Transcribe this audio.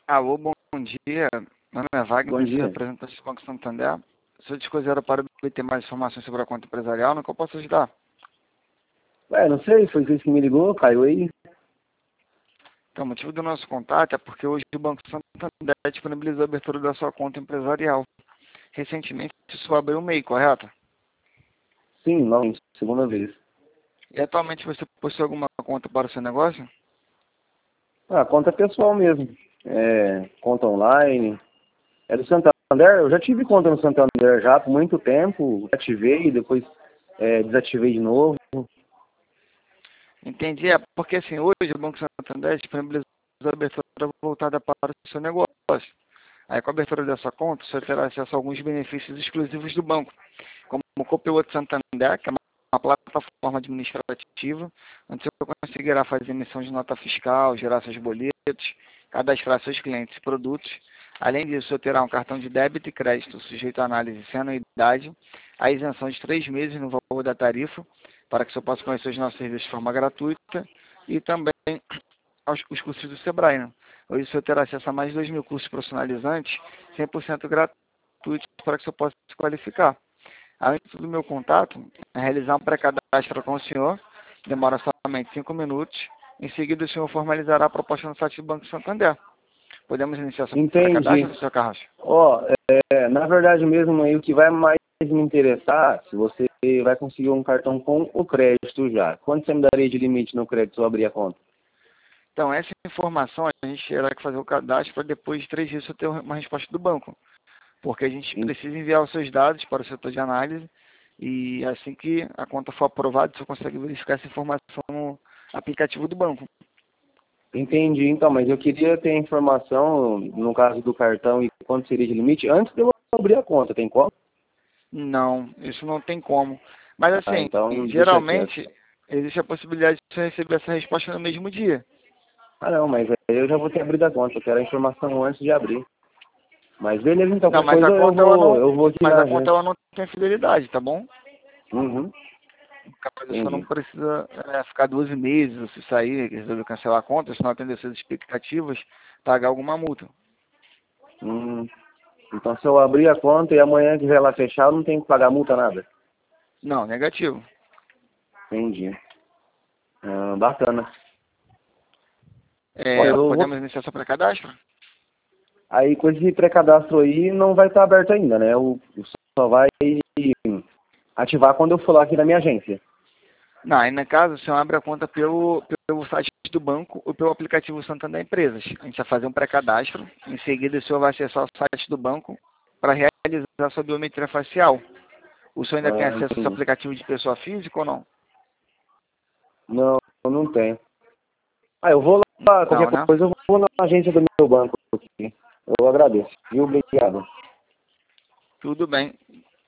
Alô, bom dia. Meu nome é Bom Wagner, sou dia. representante do Banco Santander. Sou descoisado para obter mais informações sobre a conta empresarial, no que eu posso ajudar? Não sei, foi isso que me ligou, caiu aí. Então, o motivo do nosso contato é porque hoje o Banco Santander disponibilizou a abertura da sua conta empresarial. Recentemente, isso abriu um MEI, correto? Sim, não, segunda vez. E atualmente você possui alguma conta para o seu negócio? Conta pessoal mesmo. Conta online. É do Santander? Eu já tive conta no Santander já por muito tempo. Ativei, depois desativei de novo. Entendi, é porque assim, hoje o Banco Santander disponibilizou a abertura voltada para o seu negócio. Aí, com a abertura dessa conta, você terá acesso a alguns benefícios exclusivos do banco, como o Copilot Santander, que é uma plataforma administrativa, onde você conseguirá fazer emissão de nota fiscal, gerar seus boletos, cadastrar seus clientes e produtos. Além disso, você terá um cartão de débito e crédito sujeito à análise sem anuidade, a isenção de 3 meses no valor da tarifa, para que você possa conhecer os nossos serviços de forma gratuita, e também os cursos do Sebrae, né? Hoje você terá acesso a mais de 2.000 cursos profissionalizantes, 100% gratuitos, para que você possa se qualificar. Além do meu contato, é realizar um pré-cadastro com o senhor, demora somente 5 minutos. Em seguida, o senhor formalizará a proposta no site do Banco Santander. Podemos iniciar seu Entendi. pré-cadastro, Sr. Carlos? Na verdade mesmo aí o que vai mais me interessar, se você vai conseguir um cartão com o crédito já. Quanto você me daria de limite no crédito se eu abrir a conta? Então, essa informação a gente terá que fazer o cadastro para depois de 3 dias você ter uma resposta do banco. Porque a gente En- precisa enviar os seus dados para o setor de análise e assim que a conta for aprovada, você consegue verificar essa informação no aplicativo do banco. Entendi, então, mas eu queria ter informação, no caso do cartão, e quanto seria de limite, antes de eu abrir a conta, tem como? Não, isso não tem como. Mas assim, Então deixa quieto. geralmente existe a possibilidade de você receber essa resposta no mesmo dia. Não, mas aí eu já vou ter abrido a conta, eu quero a informação antes de abrir. Mas beleza, então, Não, qualquer coisa eu vou aqui mas na a conta agência. ela não tem fidelidade, tá bom? Uhum, Caso você não entendi. precisa ficar 12 meses, se sair, resolver cancelar a conta, se não atender suas expectativas, pagar alguma multa. Hum, então se eu abrir a conta e amanhã quiser lá fechar, eu não tenho que pagar multa nada. Não, negativo. Entendi. Bacana. Olha, eu vou. Podemos iniciar seu pré-cadastro? Aí com esse pré-cadastro aí não vai estar aberto ainda, né? O só vai ativar quando eu for lá aqui na minha agência. Não, aí no caso, você abre a conta pelo site do banco ou pelo aplicativo Santander Empresas. A gente vai fazer um pré-cadastro, em seguida o senhor vai acessar o site do banco para realizar sua biometria facial. O senhor ainda tem acesso a esse Entendi. aplicativo de pessoa física ou não? Não, eu não tenho. Eu vou lá, qualquer Não, né? coisa eu vou na agência do meu banco aqui. Eu agradeço. Viu? Obrigado. Tudo bem.